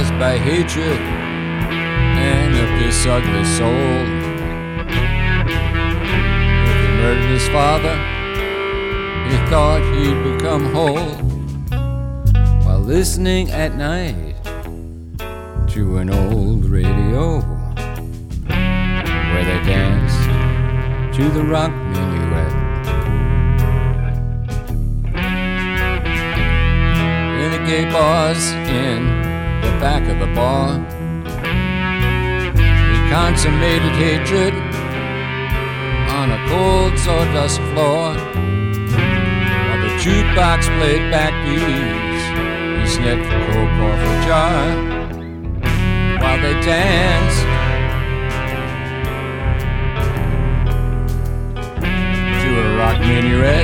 paralyzed by hatred and of this ugly soul. If he murdered his father, he thought he'd become whole, while listening at night to an old radio where they danced to the rock minuet. In the gay bars in the back of the bar, he consummated hatred on a cold sawdust floor. While the jukebox played backbeats, he sniffed coke off a jar. While they danced to a rock minuet.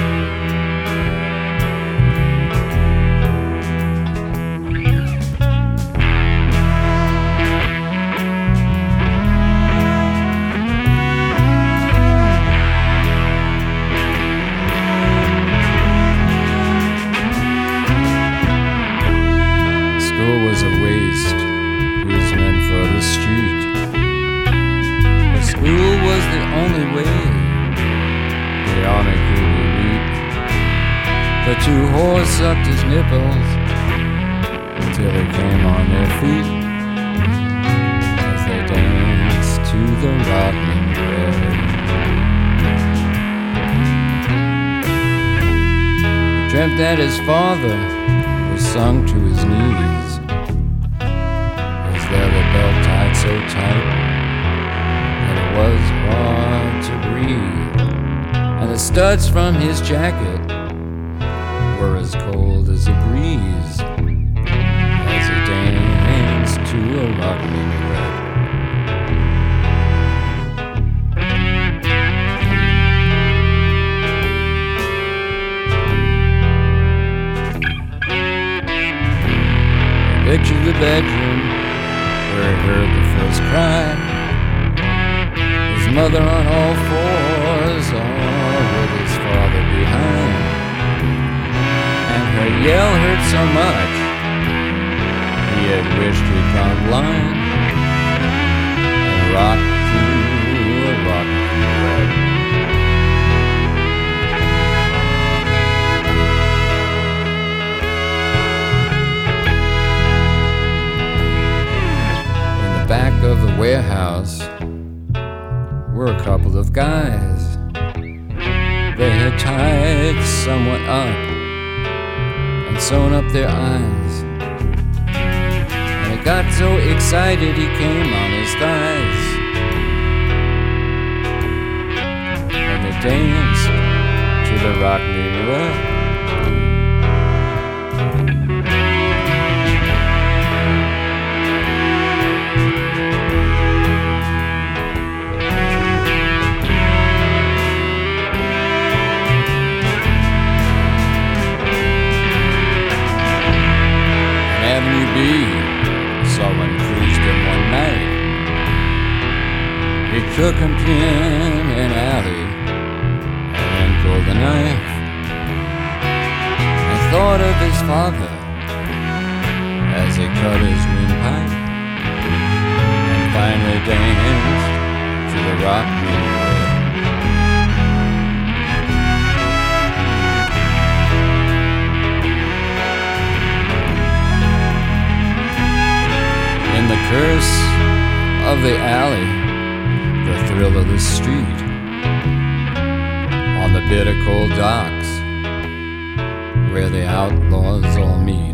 School was a waste, it was meant for the street. But school was the only way the honor could be reaped. The two whores sucked his nipples until they came on their feet as they danced to the rock minuet. He dreamt that his father was sunk to his knees. There the belt tied so tight that it was hard to breathe, and the studs from his jacket were as cold as a breeze as he danced to a rock minuet. Picture the bedroom where he heard the first cry. His mother on all fours, all with his father behind. And her yell hurt so much, he had wished he'd gone blind and rocked to a rock minuet. Back of the warehouse were a couple of guys. They had tied someone up and sewn up their eyes, and he got so excited he came on his thighs, and they danced to the rock minuet. Someone cruised in one night. He took him in an alley and pulled a knife, and thought of his father as he cut his windpipe, and finally danced to the rock minuet. In the curse of the alley, the thrill of the street, on the bitter cold docks where the outlaws all meet.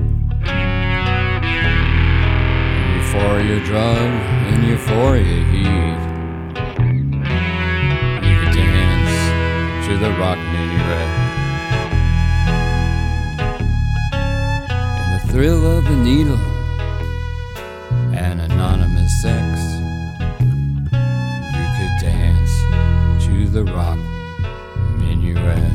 Euphoria drug and euphoria heat. You could dance to the rock minuet. In the thrill of the needle and anonymous sex, you could dance to the rock minuet.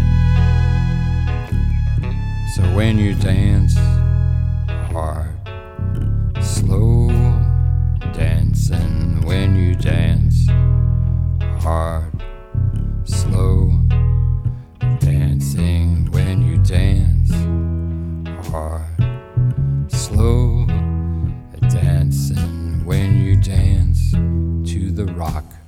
So when you dance hard, slow dancing, when you dance hard, slow dancing, when you dance hard, slow the rock.